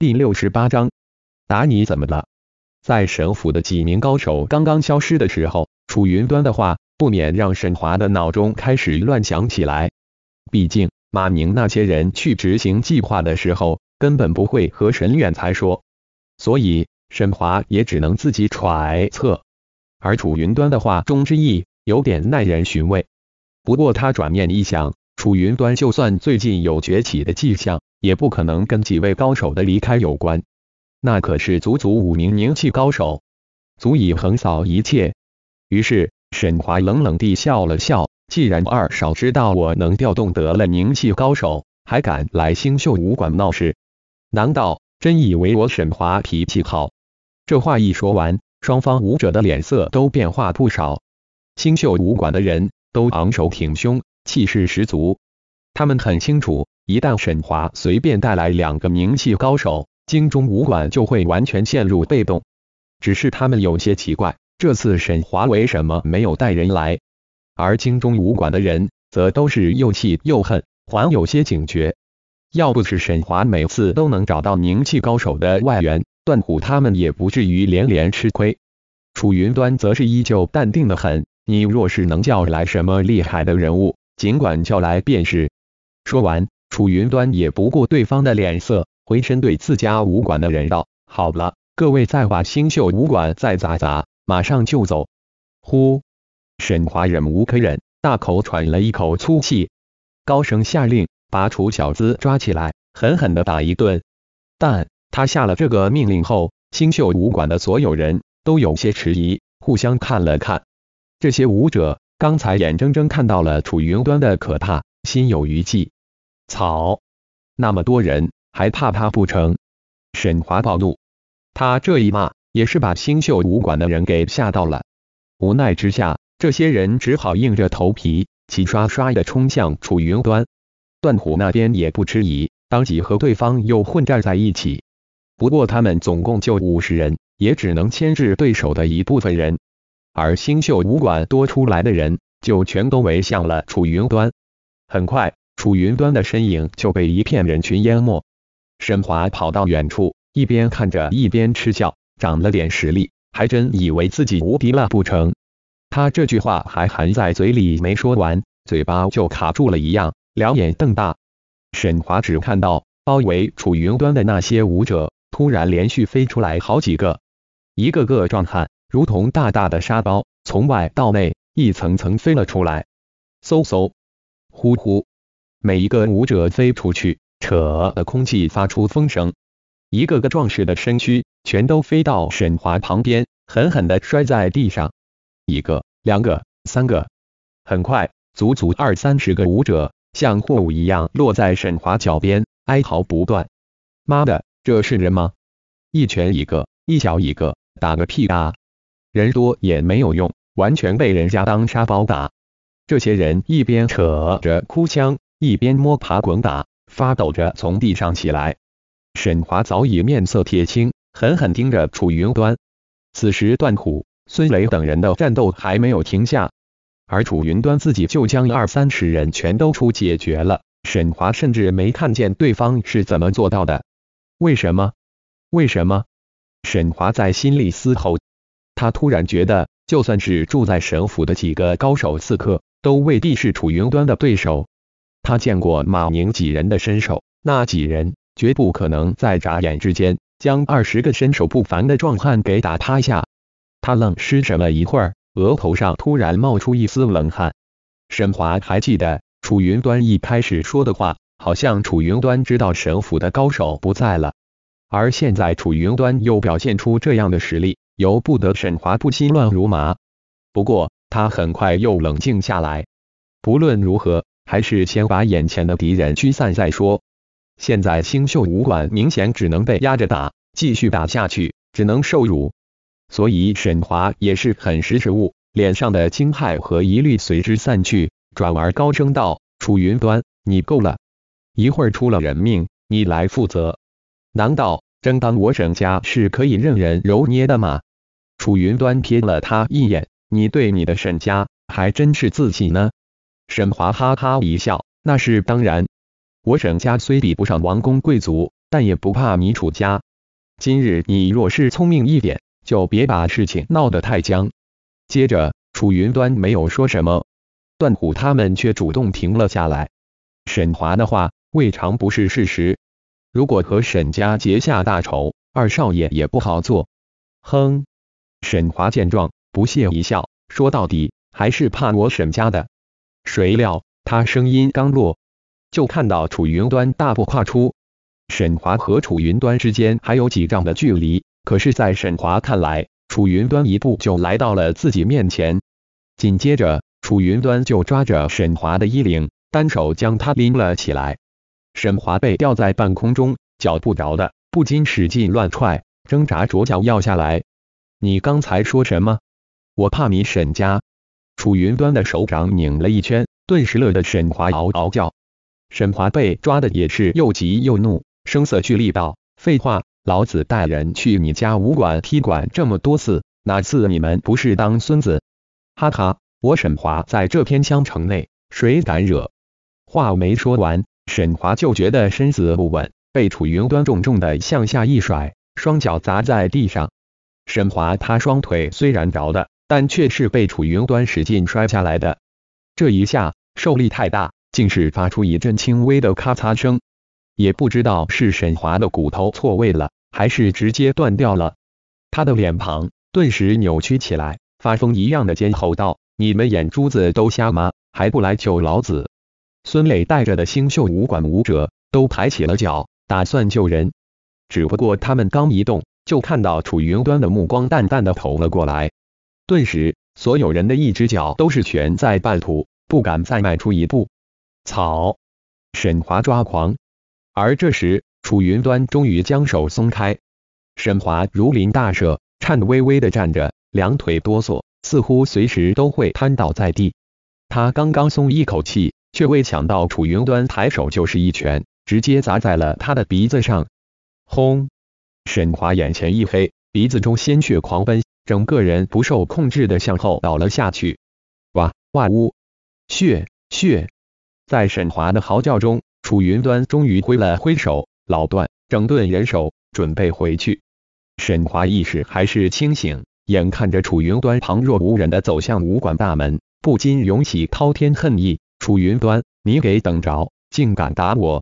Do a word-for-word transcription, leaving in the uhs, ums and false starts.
第六十八章，打你怎么了？在沈府的几名高手刚刚消失的时候，楚云端的话不免让沈华的脑中开始乱想起来。毕竟马宁那些人去执行计划的时候，根本不会和沈远才说，所以沈华也只能自己揣测。而楚云端的话中之意有点耐人寻味。不过他转念一想，楚云端就算最近有崛起的迹象，也不可能跟几位高手的离开有关。那可是足足五名名气高手，足以横扫一切。于是沈华冷冷地笑了笑，既然二少知道我能调动得了名气高手，还敢来星宿武馆闹事，难道真以为我沈华脾气好？这话一说完，双方武者的脸色都变化不少。星宿武馆的人都昂首挺胸，气势十足。他们很清楚，一旦沈华随便带来两个名气高手，京中武馆就会完全陷入被动。只是他们有些奇怪，这次沈华为什么没有带人来？而京中武馆的人则都是又气又恨，还有些警觉。要不是沈华每次都能找到名气高手的外援，段虎他们也不至于连连吃亏。楚云端则是依旧淡定的很，你若是能叫来什么厉害的人物，尽管叫来便是。说完，楚云端也不顾对方的脸色，回身对自家武馆的人道：好了，各位再把星宿武馆再砸砸，马上就走。呼！沈华忍无可忍，大口喘了一口粗气，高声下令，把楚小子抓起来，狠狠地打一顿。但他下了这个命令后，星宿武馆的所有人都有些迟疑，互相看了看。这些武者刚才眼睁睁看到了楚云端的可怕，心有余悸。操！那么多人还怕他不成？沈华暴怒，他这一骂也是把星宿武馆的人给吓到了。无奈之下，这些人只好硬着头皮齐刷刷地冲向楚云端。段虎那边也不迟疑，当即和对方又混战在一起。不过他们总共就五十人，也只能牵制对手的一部分人。而星宿武馆多出来的人就全都围向了楚云端。很快，楚云端的身影就被一片人群淹没。沈华跑到远处，一边看着一边嗤笑，长了点实力，还真以为自己无敌了不成？他这句话还含在嘴里没说完，嘴巴就卡住了一样，两眼瞪大。沈华只看到包围楚云端的那些武者突然连续飞出来好几个，一个个壮汉如同大大的沙包，从外到内一层层飞了出来。嗖嗖，呼呼，每一个武者飞出去，扯的空气发出风声，一个个壮士的身躯全都飞到沈华旁边，狠狠地摔在地上。一个，两个，三个，很快，足足二三十个武者像货物一样落在沈华脚边，哀嚎不断。妈的，这是人吗？一拳一个，一脚一个，打个屁啊！人多也没有用，完全被人家当沙包打。这些人一边扯着哭腔，一边摸爬滚打，发抖着从地上起来。沈华早已面色铁青，狠狠盯着楚云端。此时段虎、孙雷等人的战斗还没有停下，而楚云端自己就将二三十人全都处解决了。沈华甚至没看见对方是怎么做到的。为什么？为什么？沈华在心里嘶吼。他突然觉得，就算是住在沈府的几个高手刺客，都未必是楚云端的对手。他见过马宁几人的身手，那几人绝不可能在眨眼之间将二十个身手不凡的壮汉给打趴下。他愣失神了一会儿，额头上突然冒出一丝冷汗。沈华还记得楚云端一开始说的话，好像楚云端知道沈府的高手不在了，而现在楚云端又表现出这样的实力，由不得沈华不心乱如麻。不过他很快又冷静下来，不论如何，还是先把眼前的敌人驱散再说。现在星宿武馆明显只能被压着打，继续打下去只能受辱。所以沈华也是很识时务，脸上的惊骇和疑虑随之散去，转而高声道：楚云端，你够了！一会儿出了人命，你来负责？难道真当我沈家是可以任人揉捏的吗？楚云端瞥了他一眼，你对你的沈家还真是自信呢。沈华哈哈一笑，那是当然。我沈家虽比不上王公贵族， 但也不怕你楚家。今日你若是聪明一点，就别把事情闹得太僵。接着，楚云端没有说什么，段虎他们却主动停了下来。沈华的话未尝不是事实，如果和沈家结下大仇，二少爷也不好做。哼！沈华见状，不屑一笑，说到底还是怕我沈家的。谁料他声音刚落，就看到楚云端大步跨出。沈华和楚云端之间还有几丈的距离，可是在沈华看来，楚云端一步就来到了自己面前。紧接着，楚云端就抓着沈华的衣领，单手将他拎了起来。沈华被吊在半空中，脚不着的，不禁使劲乱踹，挣扎着脚要下来。你刚才说什么？我怕你沈家？楚云端的手掌拧了一圈，顿时乐得沈华嗷嗷叫。沈华被抓的也是又急又怒，声色俱厉道：废话，老子带人去你家武馆踢馆这么多次，哪次你们不是当孙子？哈哈，我沈华在这片香城内，谁敢惹？话没说完，沈华就觉得身子不稳，被楚云端重重的向下一甩，双脚砸在地上。沈华他双腿虽然着的，但却是被楚云端使劲摔下来的。这一下受力太大，竟是发出一阵轻微的咔嚓声。也不知道是沈华的骨头错位了，还是直接断掉了。他的脸庞顿时扭曲起来，发疯一样的尖吼道：你们眼珠子都瞎吗？还不来救老子！孙磊带着的星宿武馆武者都抬起了脚，打算救人。只不过他们刚一动，就看到楚云端的目光淡淡的投了过来。顿时，所有人的一只脚都是悬在半途，不敢再迈出一步。草！沈华抓狂。而这时，楚云端终于将手松开。沈华如临大赦，颤巍巍的站着，两腿哆嗦，似乎随时都会瘫倒在地。他刚刚松一口气，却未想到楚云端抬手就是一拳，直接砸在了他的鼻子上。轰！沈华眼前一黑，鼻子中鲜血狂奔，整个人不受控制的向后倒了下去。哇哇呜！血血！在沈华的嚎叫中，楚云端终于挥了挥手，老段，整顿人手，准备回去。沈华意识还是清醒，眼看着楚云端旁若无人的走向武馆大门，不禁涌起滔天恨意。楚云端，你给等着，竟敢打我！